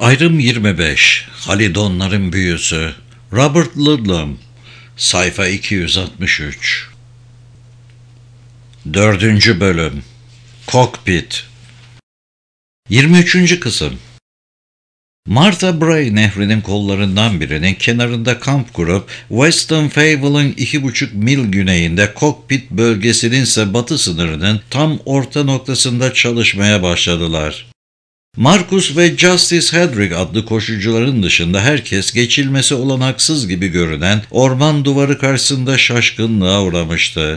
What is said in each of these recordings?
Ayrım 25. Halidonların Büyüsü. Robert Ludlum. Sayfa 263. 4. Bölüm. Cockpit. 23. Kısım. Martha Brae nehrinin kollarından birinin kenarında kamp kurup Weston Fable'ın 2,5 mil güneyinde Cockpit bölgesinin ise batı sınırının tam orta noktasında çalışmaya başladılar. Marcus ve Justice Hedrick adlı koşucuların dışında herkes geçilmesi olanaksız gibi görünen orman duvarı karşısında şaşkınlığa uğramıştı.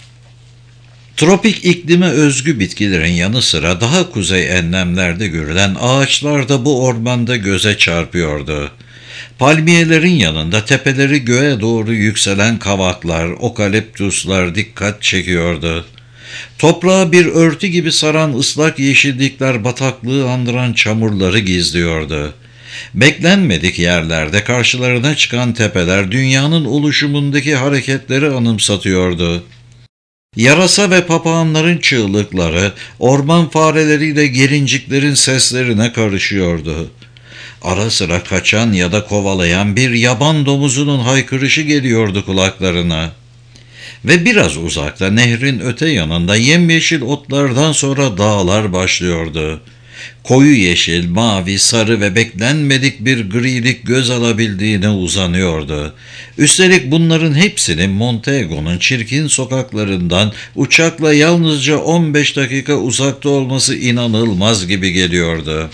Tropik iklime özgü bitkilerin yanı sıra daha kuzey enlemlerde görülen ağaçlar da bu ormanda göze çarpıyordu. Palmiyelerin yanında tepeleri göğe doğru yükselen kavaklar, okaliptuslar dikkat çekiyordu. Toprağı bir örtü gibi saran ıslak yeşillikler bataklığı andıran çamurları gizliyordu. Beklenmedik yerlerde karşılarına çıkan tepeler dünyanın oluşumundaki hareketleri anımsatıyordu. Yarasa ve papağanların çığlıkları orman fareleriyle gelinciklerin seslerine karışıyordu. Ara sıra kaçan ya da kovalayan bir yaban domuzunun haykırışı geliyordu kulaklarına. Ve biraz uzakta nehrin öte yanında yemyeşil otlardan sonra dağlar başlıyordu. Koyu yeşil, mavi, sarı ve beklenmedik bir grilik göz alabildiğine uzanıyordu. Üstelik bunların hepsinin Montego'nun çirkin sokaklarından uçakla yalnızca 15 dakika uzakta olması inanılmaz gibi geliyordu.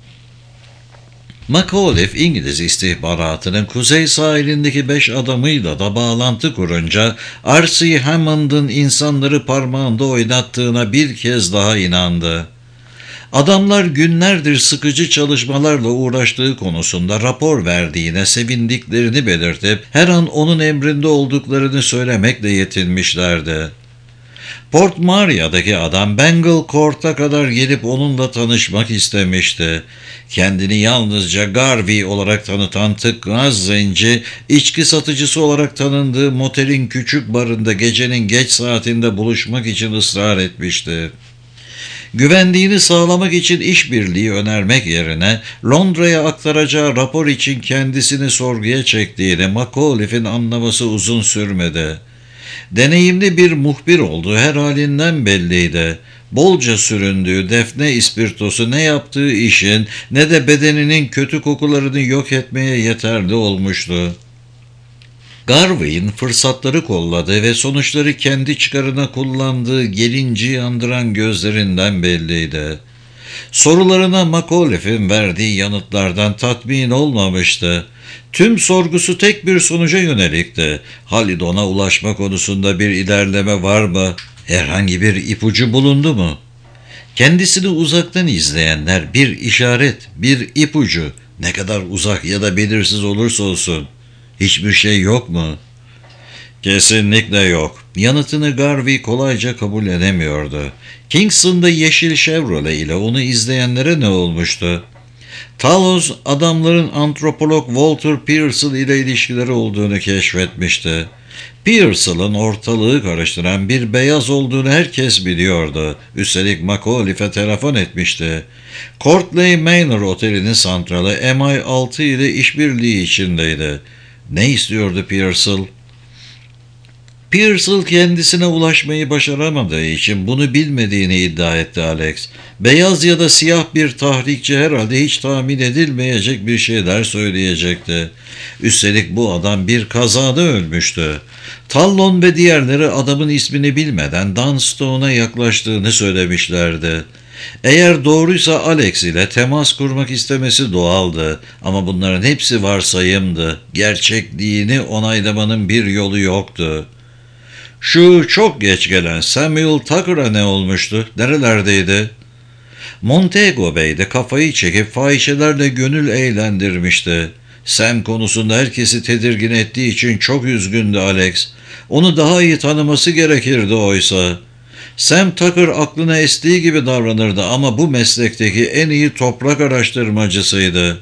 McAuliffe, İngiliz istihbaratının kuzey sahilindeki 5 adamıyla da bağlantı kurunca R.C. Hammond'ın insanları parmağında oynattığına bir kez daha inandı. Adamlar günlerdir sıkıcı çalışmalarla uğraştığı konusunda rapor verdiğine sevindiklerini belirtip her an onun emrinde olduklarını söylemekle yetinmişlerdi. Port Maria'daki adam Bengal Court'a kadar gelip onunla tanışmak istemişti. Kendini yalnızca Garvey olarak tanıtan tıknaz zenci, içki satıcısı olarak tanındığı motelin küçük barında gecenin geç saatinde buluşmak için ısrar etmişti. Güvenliğini sağlamak için işbirliği önermek yerine Londra'ya aktaracağı rapor için kendisini sorguya çektiğini McAuliffe'in anlaması uzun sürmedi. Deneyimli bir muhbir olduğu her halinden belliydi. Bolca süründüğü defne ispirtosu ne yaptığı işin ne de bedeninin kötü kokularını yok etmeye yeterli olmuştu. Garvey'in fırsatları kolladığı ve sonuçları kendi çıkarına kullandığı gelinciyi andıran gözlerinden belliydi. Sorularına McAuliffe'in verdiği yanıtlardan tatmin olmamıştı. Tüm sorgusu tek bir sonuca yönelikti. Halidon'a ulaşma konusunda bir ilerleme var mı? Herhangi bir ipucu bulundu mu? Kendisini uzaktan izleyenler bir işaret, bir ipucu, ne kadar uzak ya da belirsiz olursa olsun, hiçbir şey yok mu? Kesinlikle yok. Yanıtını Garvey kolayca kabul edemiyordu. Kingston'da yeşil Chevrolet ile onu izleyenlere ne olmuştu? Talos adamların antropolog Walter Pearsall ile ilişkileri olduğunu keşfetmişti. Pearsall'ın ortalığı karıştıran bir beyaz olduğunu herkes biliyordu. Üstelik McAuliffe'e telefon etmişti. Courtley Manor Oteli'nin santralı MI6 ile işbirliği içindeydi. Ne istiyordu Pearsall? Pearsall kendisine ulaşmayı başaramadığı için bunu bilmediğini iddia etti Alex. Beyaz ya da siyah bir tahrikçi herhalde hiç tahmin edilmeyecek bir şeyler söyleyecekti. Üstelik bu adam bir kazada ölmüştü. Tallon ve diğerleri adamın ismini bilmeden Dunstone'a yaklaştığını söylemişlerdi. Eğer doğruysa Alex ile temas kurmak istemesi doğaldı ama bunların hepsi varsayımdı. Gerçekliğini onaylamanın bir yolu yoktu. Şu çok geç gelen Samuel Tucker'a ne olmuştu? Nerelerdeydi? Montego Bey de kafayı çekip fahişelerle gönül eğlendirmişti. Sam konusunda herkesi tedirgin ettiği için çok üzgündü Alex. Onu daha iyi tanıması gerekirdi oysa. Sam Tucker aklına estiği gibi davranırdı ama bu meslekteki en iyi toprak araştırmacısıydı.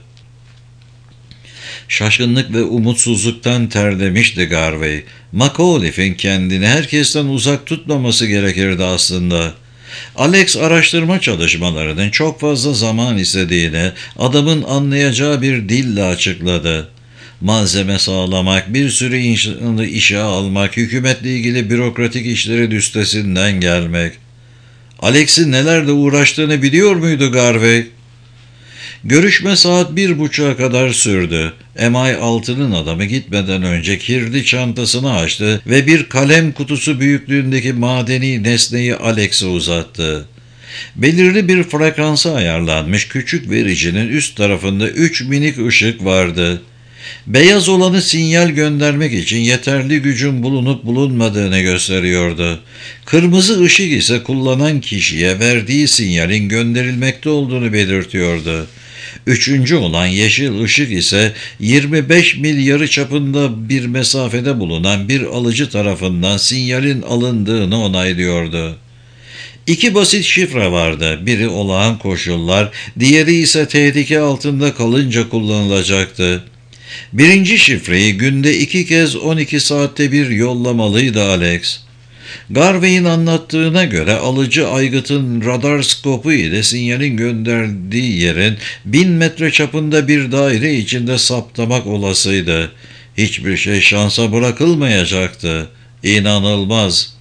Şaşkınlık ve umutsuzluktan terlemişti Garvey. McAuliffe'in kendini herkesten uzak tutmaması gerekirdi aslında. Alex araştırma çalışmalarının çok fazla zaman istediğini adamın anlayacağı bir dille açıkladı. Malzeme sağlamak, bir sürü insanı işe almak, hükümetle ilgili bürokratik işlerin üstesinden gelmek. Alex'in nelerle uğraştığını biliyor muydu Garvey? Görüşme saat 1.30'a kadar sürdü. MI6'nın adamı gitmeden önce kirli çantasını açtı ve bir kalem kutusu büyüklüğündeki madeni nesneyi Alex'e uzattı. Belirli bir frekansa ayarlanmış küçük vericinin üst tarafında 3 minik ışık vardı. Beyaz olanı sinyal göndermek için yeterli gücün bulunup bulunmadığını gösteriyordu. Kırmızı ışık ise kullanan kişiye verdiği sinyalin gönderilmekte olduğunu belirtiyordu. Üçüncü olan yeşil ışık ise 25 mil yarıçapında bir mesafede bulunan bir alıcı tarafından sinyalin alındığını onaylıyordu. İki basit şifre vardı. Biri olağan koşullar, diğeri ise tehlike altında kalınca kullanılacaktı. Birinci şifreyi günde 2 kez 12 saatte bir yollamalıydı Alex. Garvey'in anlattığına göre alıcı aygıtın radar skopu ile sinyalin gönderdiği yerin 1000 metre çapında bir daire içinde saptamak olasıydı. Hiçbir şey şansa bırakılmayacaktı. İnanılmaz.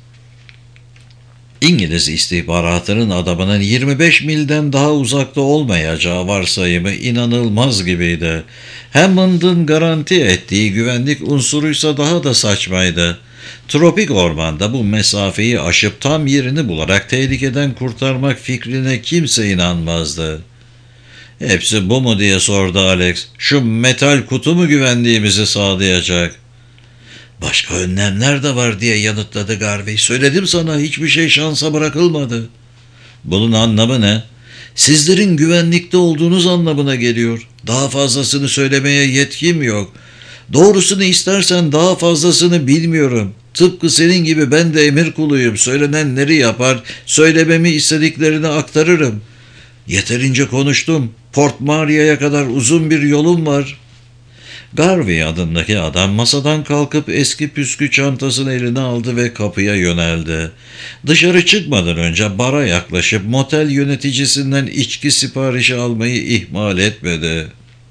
İngiliz istihbaratının adamının 25 milden daha uzakta olmayacağı varsayımı inanılmaz gibiydi. Hammond'un garanti ettiği güvenlik unsuruysa daha da saçmaydı. Tropik ormanda bu mesafeyi aşıp tam yerini bularak tehlikeden kurtarmak fikrine kimse inanmazdı. "Hepsi bu mu?" diye sordu Alex. "Şu metal kutu mu güvenliğimizi sağlayacak?" "Başka önlemler de var," diye yanıtladı Garvey. "Söyledim sana, hiçbir şey şansa bırakılmadı." "Bunun anlamı ne?" "Sizlerin güvenlikte olduğunuz anlamına geliyor. Daha fazlasını söylemeye yetkim yok. Doğrusunu istersen daha fazlasını bilmiyorum. Tıpkı senin gibi ben de emir kuluyum. Söylenenleri yapar, söylememi istediklerini aktarırım. Yeterince konuştum. Port Maria'ya kadar uzun bir yolum var." Garvey adındaki adam masadan kalkıp eski püskü çantasını eline aldı ve kapıya yöneldi. Dışarı çıkmadan önce bara yaklaşıp motel yöneticisinden içki siparişi almayı ihmal etmedi.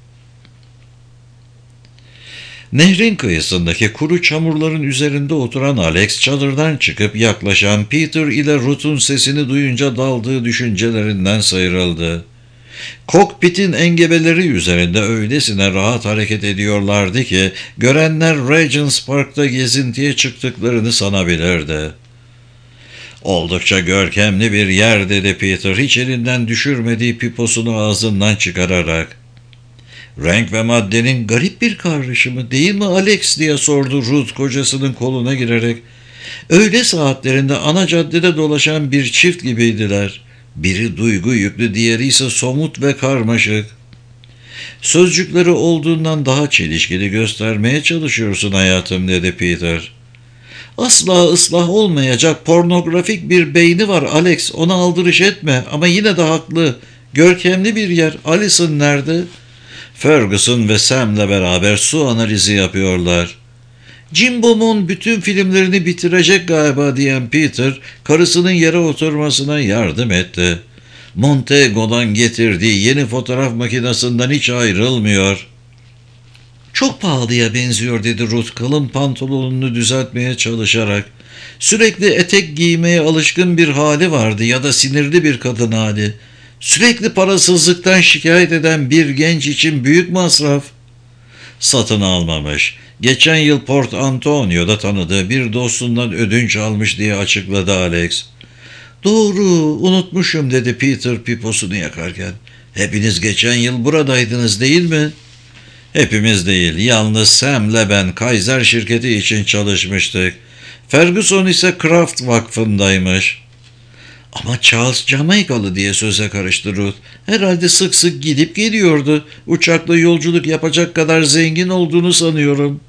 Nehrin kıyısındaki kuru çamurların üzerinde oturan Alex çadırdan çıkıp yaklaşan Peter ile Ruth'un sesini duyunca daldığı düşüncelerinden sıyrıldı. Kokpitin engebeleri üzerinde öylesine rahat hareket ediyorlardı ki görenler Regents Park'ta gezintiye çıktıklarını sanabilirdi. "Oldukça görkemli bir yer," dedi Peter hiç elinden düşürmediği piposunu ağzından çıkararak. "Renk ve maddenin garip bir karışımı değil mi Alex?" diye sordu Ruth kocasının koluna girerek. Öğle saatlerinde ana caddede dolaşan bir çift gibiydiler. Biri duygu yüklü, diğeri ise somut ve karmaşık. "Sözcükleri olduğundan daha çelişkili göstermeye çalışıyorsun hayatım," dedi Peter. "Asla ıslah olmayacak pornografik bir beyni var Alex, ona aldırış etme, ama yine de haklı. Görkemli bir yer. Alison nerede?" "Ferguson ve Sam'le beraber su analizi yapıyorlar." "Jim Beaumont bütün filmlerini bitirecek galiba," diyen Peter, karısının yere oturmasına yardım etti. "Montego'dan getirdiği yeni fotoğraf makinesinden hiç ayrılmıyor." "Çok pahalıya benziyor," dedi Ruth kalın pantolonunu düzeltmeye çalışarak. "Sürekli etek giymeye alışkın bir hali vardı, ya da sinirli bir kadın hali. Sürekli parasızlıktan şikayet eden bir genç için büyük masraf." "Satın almamış. Geçen yıl Port Antonio'da tanıdığı bir dostundan ödünç almış," diye açıkladı Alex. "Doğru, unutmuşum," dedi Peter piposunu yakarken. "Hepiniz geçen yıl buradaydınız değil mi?" "Hepimiz değil, yalnız Sam'le ben Kaiser şirketi için çalışmıştık. Ferguson ise Kraft Vakfı'ndaymış." "Ama Charles Jamaikalı," diye söze karıştı Ruth. "Herhalde sık sık gidip geliyordu. Uçakla yolculuk yapacak kadar zengin olduğunu sanıyorum."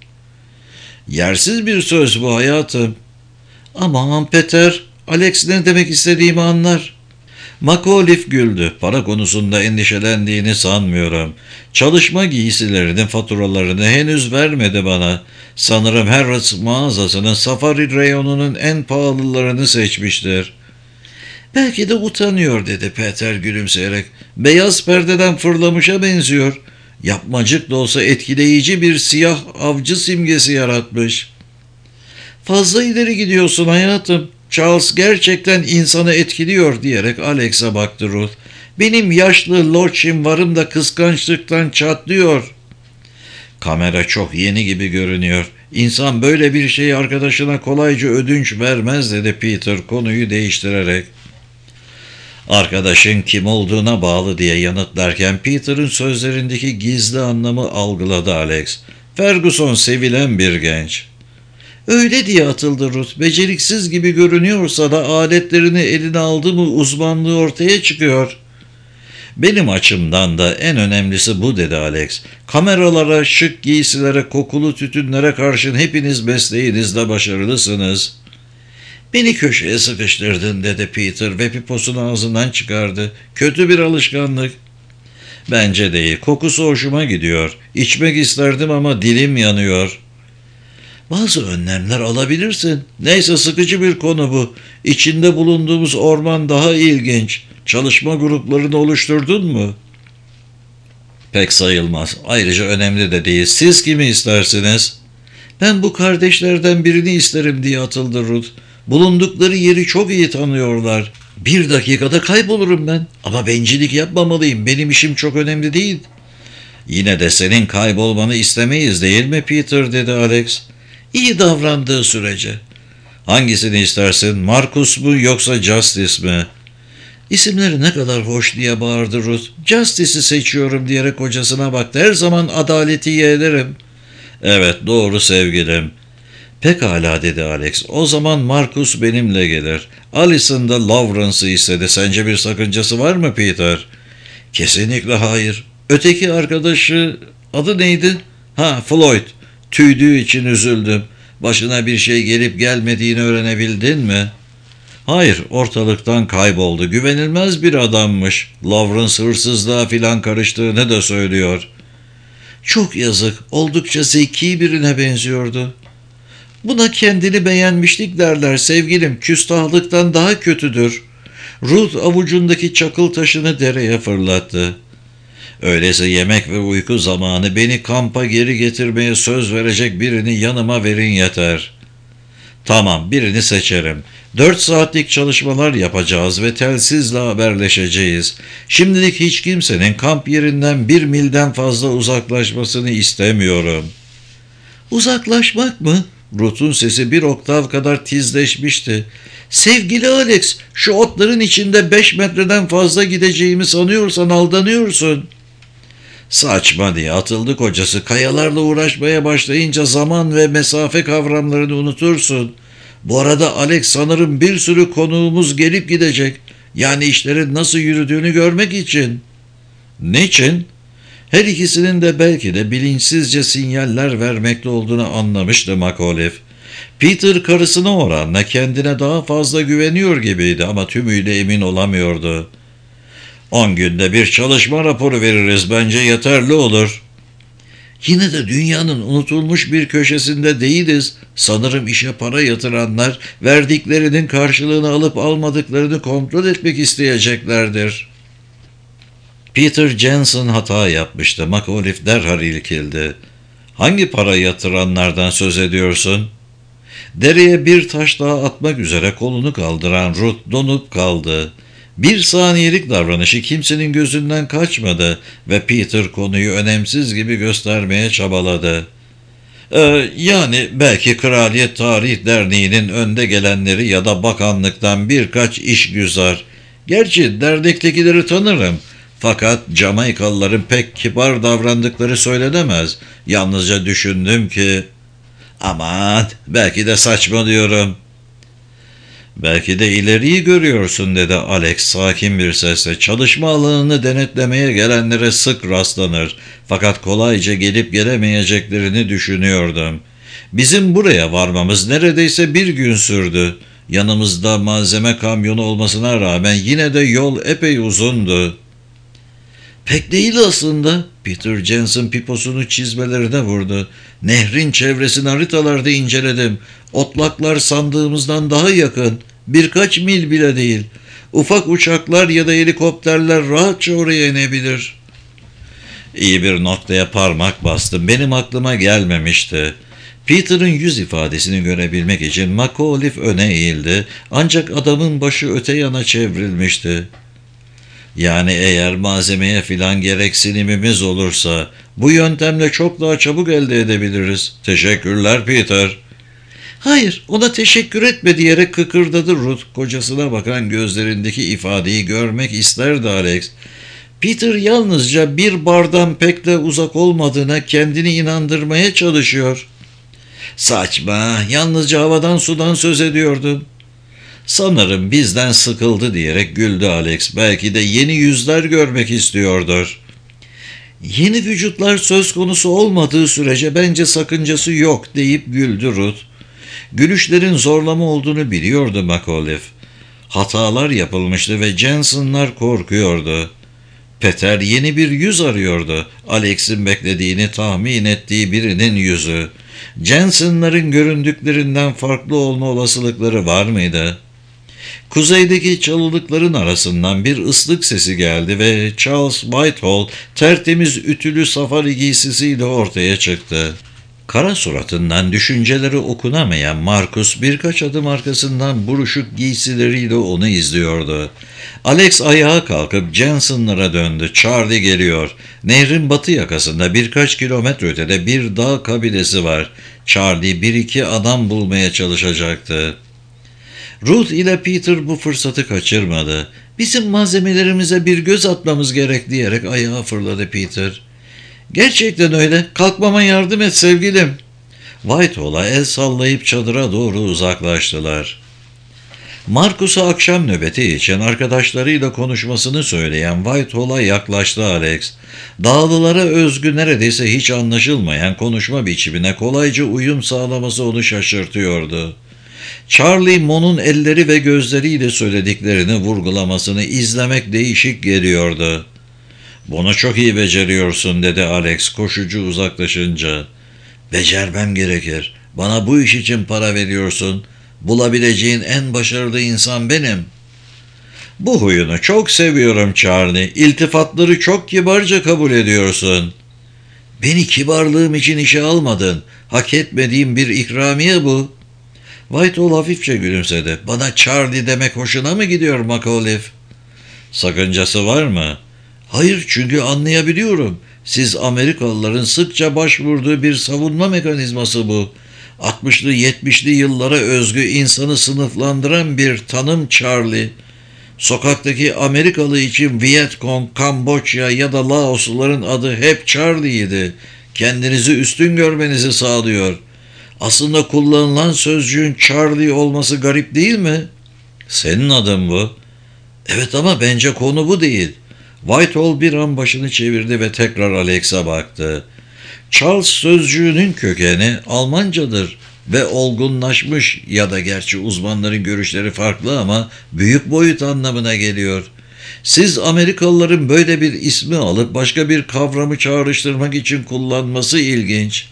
"Yersiz bir söz bu hayatım." "Aman Peter, Alex ne demek istediğimi anlar." McAuliffe güldü. "Para konusunda endişelendiğini sanmıyorum. Çalışma giysilerinin faturalarını henüz vermedi bana. Sanırım Harrods mağazasının safari reyonunun en pahalılarını seçmiştir." Belki de utanıyor dedi Peter gülümseyerek. Beyaz perdeden fırlamışa benziyor. Yapmacık da olsa etkileyici bir siyah avcı simgesi yaratmış. Fazla ileri gidiyorsun hayatım. Charles gerçekten insanı etkiliyor diyerek Alex'e baktı Ruth. Benim yaşlı Lord'şim varım da kıskançlıktan çatlıyor. Kamera çok yeni gibi görünüyor. İnsan böyle bir şeyi arkadaşına kolayca ödünç vermez dedi Peter konuyu değiştirerek. Arkadaşın kim olduğuna bağlı diye yanıtlarken Peter'ın sözlerindeki gizli anlamı algıladı Alex. Ferguson sevilen bir genç. Öyle diye atıldı Ruth. Beceriksiz gibi görünüyorsa da aletlerini eline aldı mı uzmanlığı ortaya çıkıyor. Benim açımdan da en önemlisi bu dedi Alex. Kameralara, şık giysilere, kokulu tütünlere karşın hepiniz mesleğinizde başarılısınız. Beni köşeye sıkıştırdın dedi Peter ve piposunu ağzından çıkardı. Kötü bir alışkanlık. Bence değil. Kokusu hoşuma gidiyor. İçmek isterdim ama dilim yanıyor. Bazı önlemler alabilirsin. Neyse sıkıcı bir konu bu. İçinde bulunduğumuz orman daha ilginç. Çalışma gruplarını oluşturdun mu? Pek sayılmaz. Ayrıca önemli de değil. Siz kimi istersiniz? Ben bu kardeşlerden birini isterim diye atıldı Ruth. Bulundukları yeri çok iyi tanıyorlar. 1 dakikada kaybolurum ben. Ama bencillik yapmamalıyım. Benim işim çok önemli değil. Yine de senin kaybolmanı istemeyiz değil mi Peter dedi Alex. İyi davrandığı sürece. Hangisini istersin? Marcus mu yoksa Justice mi? İsimleri ne kadar hoş diye bağırdı Ruth. Justice'i seçiyorum diyerek kocasına baktı. Her zaman adaleti yeğlerim. Evet doğru sevgilim. Pekala dedi Alex. O zaman Marcus benimle gelir. Alison da Lawrence'ı istedi. Sence bir sakıncası var mı Peter? Kesinlikle hayır. Öteki arkadaşı adı neydi? Floyd. Tüydüğü için üzüldüm. Başına bir şey gelip gelmediğini öğrenebildin mi? Hayır, ortalıktan kayboldu. Güvenilmez bir adammış. Lawrence hırsızlığa filan karıştığını da söylüyor. Çok yazık. Oldukça zeki birine benziyordu. Buna kendini beğenmişlik derler sevgilim. Küstahlıktan daha kötüdür. Ruth avucundaki çakıl taşını dereye fırlattı. Öyleyse yemek ve uyku zamanı beni kampa geri getirmeye söz verecek birini yanıma verin yeter. Tamam birini seçerim. 4 saatlik çalışmalar yapacağız ve telsizle haberleşeceğiz. Şimdilik hiç kimsenin kamp yerinden 1 milden fazla uzaklaşmasını istemiyorum. Uzaklaşmak mı? Ruth'un sesi bir oktav kadar tizleşmişti. Sevgili Alex, şu otların içinde 5 metreden fazla gideceğimi sanıyorsan aldanıyorsun. Saçma diye atıldı kocası. Kayalarla uğraşmaya başlayınca zaman ve mesafe kavramlarını unutursun. Bu arada Alex sanırım bir sürü konuğumuz gelip gidecek. Yani işlerin nasıl yürüdüğünü görmek için. Niçin? Her ikisinin de belki de bilinçsizce sinyaller vermekte olduğunu anlamıştı Macauliffe. Peter karısına oranla kendine daha fazla güveniyor gibiydi ama tümüyle emin olamıyordu. 10 günde bir çalışma raporu veririz bence yeterli olur. Yine de dünyanın unutulmuş bir köşesinde değiliz. Sanırım işe para yatıranlar verdiklerinin karşılığını alıp almadıklarını kontrol etmek isteyeceklerdir. Peter Jensen hata yapmıştı. Macauliffe derhal irkildi. Hangi para yatıranlardan söz ediyorsun? Dereye bir taş daha atmak üzere kolunu kaldıran Ruth donup kaldı. 1 saniyelik davranışı kimsenin gözünden kaçmadı ve Peter konuyu önemsiz gibi göstermeye çabaladı. Yani belki Kraliyet Tarih Derneği'nin önde gelenleri ya da bakanlıktan birkaç işgüzar. Gerçi dernektekileri tanırım. Fakat Jamaikalıların pek kibar davrandıkları söylenemez. Yalnızca düşündüm ki... Aman belki de saçma diyorum. Belki de ileriyi görüyorsun dedi Alex sakin bir sesle. Çalışma alanını denetlemeye gelenlere sık rastlanır. Fakat kolayca gelip gelemeyeceklerini düşünüyordum. Bizim buraya varmamız neredeyse 1 gün sürdü. Yanımızda malzeme kamyonu olmasına rağmen yine de yol epey uzundu. Pek değil aslında. Peter Jensen piposunu çizmelerine vurdu. Nehrin çevresini haritalarda inceledim. Otlaklar sandığımızdan daha yakın. Birkaç mil bile değil. Ufak uçaklar ya da helikopterler rahatça oraya inebilir. İyi bir noktaya parmak bastım. Benim aklıma gelmemişti. Peter'ın yüz ifadesini görebilmek için McAuliffe öne eğildi. Ancak adamın başı öte yana çevrilmişti. Yani eğer malzemeye filan gereksinimimiz olursa bu yöntemle çok daha çabuk elde edebiliriz. Teşekkürler Peter. Hayır, ona teşekkür etme diyerek kıkırdadı Ruth. Kocasına bakan gözlerindeki ifadeyi görmek isterdi Alex. Peter yalnızca bir bardan pek de uzak olmadığına kendini inandırmaya çalışıyor. Saçma, yalnızca havadan sudan söz ediyordun. Sanırım bizden sıkıldı diyerek güldü Alex. Belki de yeni yüzler görmek istiyordur. Yeni vücutlar söz konusu olmadığı sürece bence sakıncası yok deyip güldü Ruth. Gülüşlerin zorlama olduğunu biliyordu McAuliffe. Hatalar yapılmıştı ve Jensen'lar korkuyordu. Peter yeni bir yüz arıyordu. Alex'in beklediğini tahmin ettiği birinin yüzü. Jensen'ların göründüklerinden farklı olma olasılıkları var mıydı? Kuzeydeki çalılıkların arasından bir ıslık sesi geldi ve Charles Whitehall tertemiz ütülü safari giysisiyle ortaya çıktı. Kara suratından düşünceleri okunamayan Marcus birkaç adım arkasından buruşuk giysileriyle onu izliyordu. Alex ayağa kalkıp Jensen'lara döndü. Charlie geliyor. Nehrin batı yakasında birkaç kilometre ötede bir dağ kabilesi var. Charlie bir iki adam bulmaya çalışacaktı. Ruth ile Peter bu fırsatı kaçırmadı. Bizim malzemelerimize bir göz atmamız gerek diyerek ayağa fırladı Peter. Gerçekten öyle. Kalkmama yardım et sevgilim. Whitehall'a el sallayıp çadıra doğru uzaklaştılar. Marcus'a akşam nöbeti için arkadaşlarıyla konuşmasını söyleyen Whitehall'a yaklaştı Alex. Dağlılara özgü neredeyse hiç anlaşılmayan konuşma biçimine kolayca uyum sağlaması onu şaşırtıyordu. Charlie Mon'un elleri ve gözleriyle söylediklerini vurgulamasını izlemek değişik geliyordu. "Bunu çok iyi beceriyorsun," dedi Alex koşucu uzaklaşınca. "Becermem gerekir. Bana bu iş için para veriyorsun. Bulabileceğin en başarılı insan benim." "Bu huyunu çok seviyorum Charlie. İltifatları çok kibarca kabul ediyorsun." "Beni kibarlığım için işe almadın. Hak etmediğim bir ikramiye bu." Whitehall hafifçe gülümsedi. "Bana Charlie demek hoşuna mı gidiyor McAuliffe?" "Sakıncası var mı?" "Hayır, çünkü anlayabiliyorum. Siz Amerikalıların sıkça başvurduğu bir savunma mekanizması bu. 60'lı 70'li yıllara özgü insanı sınıflandıran bir tanım Charlie. Sokaktaki Amerikalı için Vietcong, Kamboçya ya da Laosluların adı hep Charlie'ydi. Kendinizi üstün görmenizi sağlıyor. Aslında kullanılan sözcüğün Charlie olması garip değil mi?" "Senin adın bu." "Evet ama bence konu bu değil." Whitehall bir an başını çevirdi ve tekrar Alex'a baktı. "Charles sözcüğünün kökeni Almancadır ve olgunlaşmış ya da gerçi uzmanların görüşleri farklı ama büyük boyut anlamına geliyor. Siz Amerikalıların böyle bir ismi alıp başka bir kavramı çağrıştırmak için kullanması ilginç."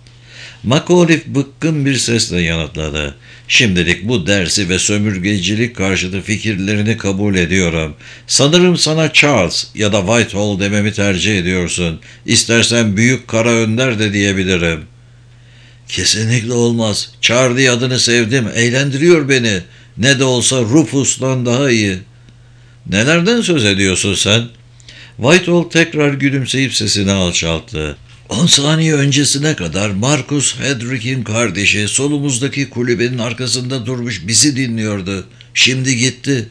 McAuliffe bıkkın bir sesle yanıtladı. "Şimdilik bu dersi ve sömürgecilik karşıtı fikirlerini kabul ediyorum. Sanırım sana Charles ya da Whitehall dememi tercih ediyorsun. İstersen Büyük Kara Önder de diyebilirim." "Kesinlikle olmaz. Charlie adını sevdim. Eğlendiriyor beni. Ne de olsa Rufus'tan daha iyi." "Nelerden söz ediyorsun sen?" Whitehall tekrar gülümseyip sesini alçalttı. 10 saniye öncesine kadar Marcus Hedrick'in kardeşi solumuzdaki kulübenin arkasında durmuş bizi dinliyordu. Şimdi gitti."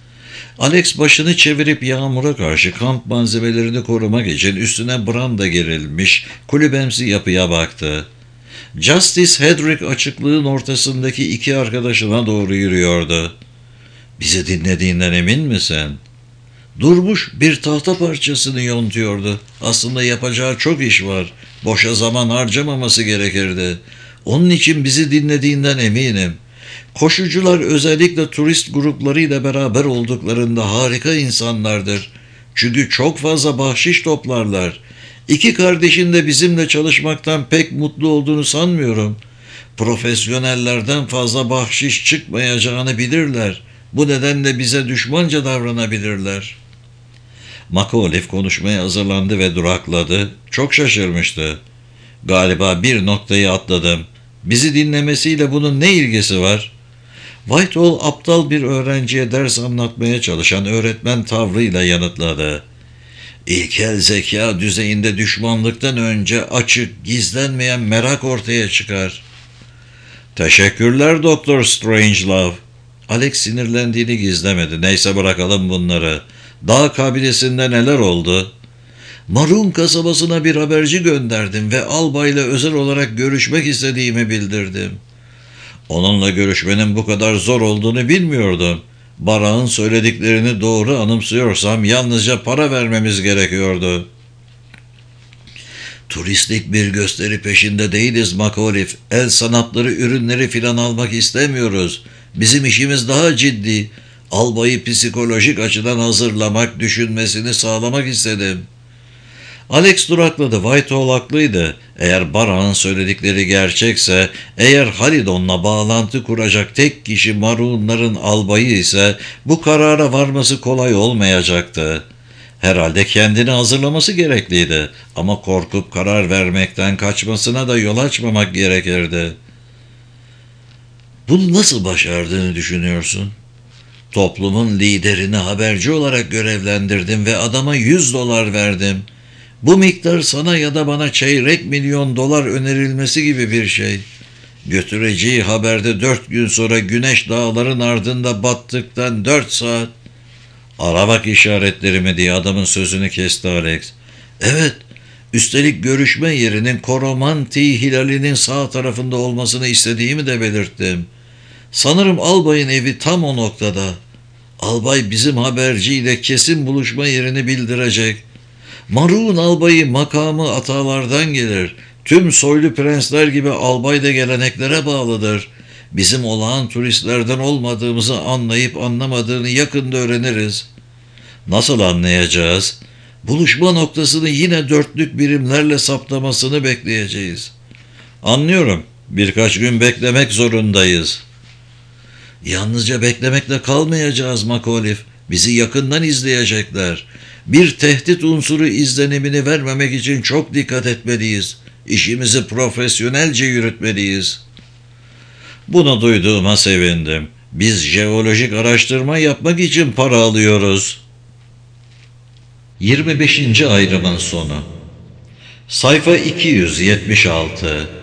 Alex başını çevirip yağmura karşı kamp malzemelerini korumak için üstüne branda gerilmiş kulübemsi yapıya baktı. Justice Hedrick açıklığın ortasındaki iki arkadaşına doğru yürüyordu. "Bizi dinlediğinden emin misin?" Durmuş bir tahta parçasını yontuyordu. Aslında yapacağı çok iş var. Boşa zaman harcamaması gerekirdi. Onun için bizi dinlediğinden eminim. Koşucular özellikle turist gruplarıyla beraber olduklarında harika insanlardır. Çünkü çok fazla bahşiş toplarlar. İki kardeşin de bizimle çalışmaktan pek mutlu olduğunu sanmıyorum. Profesyonellerden fazla bahşiş çıkmayacağını bilirler. Bu nedenle bize düşmanca davranabilirler. McAuliffe konuşmaya hazırlandı ve durakladı. Çok şaşırmıştı. Galiba bir noktayı atladım. Bizi dinlemesiyle bunun ne ilgisi var? Whitehall aptal bir öğrenciye ders anlatmaya çalışan öğretmen tavrıyla yanıtladı. İlkel zeka düzeyinde düşmanlıktan önce açık, gizlenmeyen merak ortaya çıkar. Teşekkürler Doktor Strangelove. Alex sinirlendiğini gizlemedi. Neyse bırakalım bunları. Dağ kabilesinde neler oldu? Marun kasabasına bir haberci gönderdim ve albayla özel olarak görüşmek istediğimi bildirdim. Onunla görüşmenin bu kadar zor olduğunu bilmiyordum. Barak'ın söylediklerini doğru anımsıyorsam yalnızca para vermemiz gerekiyordu. Turistik bir gösteri peşinde değiliz McAuliffe. El sanatları ürünleri filan almak istemiyoruz. Bizim işimiz daha ciddi. Albayı psikolojik açıdan hazırlamak, düşünmesini sağlamak istedim. Alex durakladı. Whitehall haklıydı. Eğer Barak'ın söyledikleri gerçekse, eğer Halidon'la bağlantı kuracak tek kişi Marunların albayı ise bu karara varması kolay olmayacaktı. Herhalde kendini hazırlaması gerekliydi ama korkup karar vermekten kaçmasına da yol açmamak gerekirdi. Bunu nasıl başardığını düşünüyorsun? Toplumun liderini haberci olarak görevlendirdim ve adama $100 verdim. Bu miktar sana ya da bana çeyrek milyon dolar önerilmesi gibi bir şey. Götüreceği haberde 4 gün sonra güneş dağların ardında battıktan 4 saat. Ara bak işaretlerimi diye adamın sözünü kesti Alex. Evet, üstelik görüşme yerinin Koromanti hilalinin sağ tarafında olmasını istediğimi de belirttim. Sanırım albayın evi tam o noktada. Albay bizim haberciyle kesin buluşma yerini bildirecek. Marun albayı makamı atalardan gelir. Tüm soylu prensler gibi albay da geleneklere bağlıdır. Bizim olağan turistlerden olmadığımızı anlayıp anlamadığını yakında öğreniriz. Nasıl anlayacağız? Buluşma noktasını yine dörtlük birimlerle saptamasını bekleyeceğiz. Anlıyorum. Birkaç gün beklemek zorundayız. Yalnızca beklemekle kalmayacağız McAuliffe. Bizi yakından izleyecekler. Bir tehdit unsuru izlenimini vermemek için çok dikkat etmeliyiz. İşimizi profesyonelce yürütmeliyiz. Bunu duyduğuma sevindim. Biz jeolojik araştırma yapmak için para alıyoruz. 25. ayrımın sonu. Sayfa 276.